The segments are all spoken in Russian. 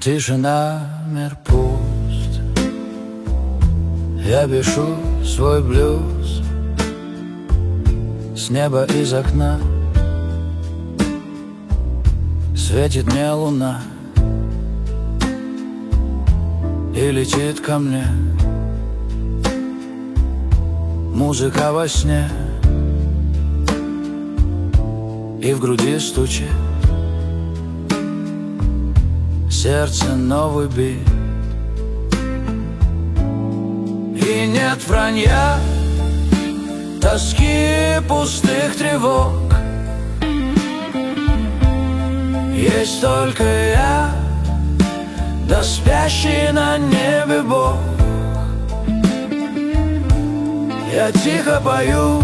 Тишина, мир пуст. Я пишу свой блюз с неба из окна. Светит мне луна и летит ко мне музыка во сне, и в груди стучит сердце новый бит. И нет вранья, тоски, пустых тревог. Есть только я, да спящий на небе Бог. Я тихо пою,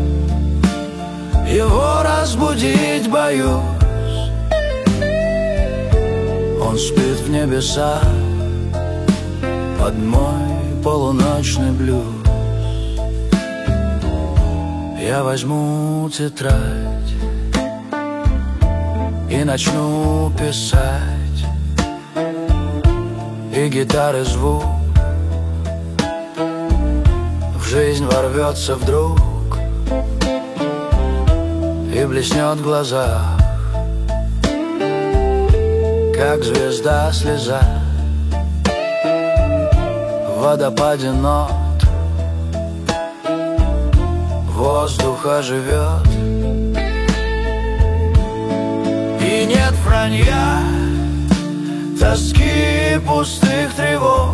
его разбудить боюсь. Он спит в небесах под мой полуночный блюз. Я возьму тетрадь и начну писать, и гитары звук в жизнь ворвется вдруг и блеснет в глазах, как звезда слеза в водопаде нот. Воздух оживет, и нет вранья, тоски, пустых тревог.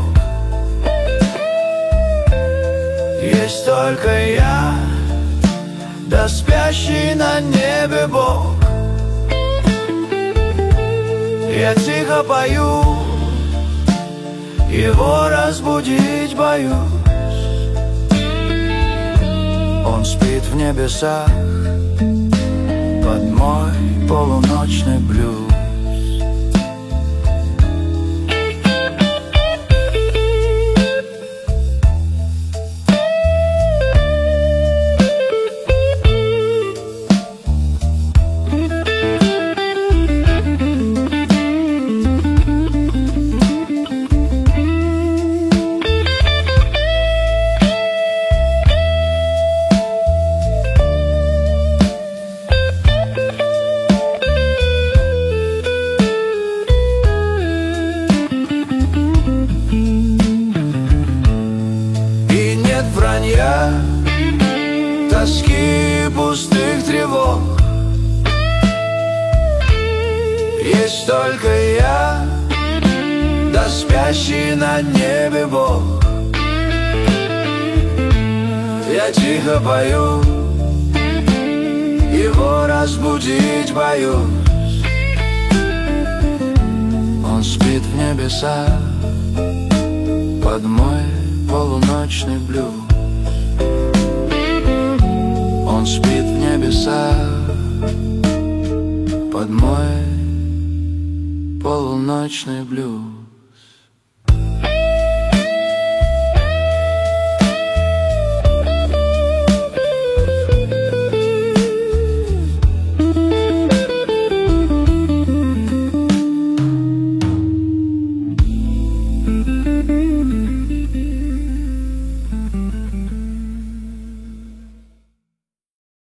Есть только я, да спящий на небе Бог. Я тихо пою, его разбудить боюсь. Он спит в небесах под мой полуночный блюз. Вранья, тоски, пустых тревог. Есть только я, да спящий на небе Бог. Я тихо пою, его разбудить боюсь. Он спит в небесах под мой полуночный блюз. Он спит в небесах под мой полуночный блюз.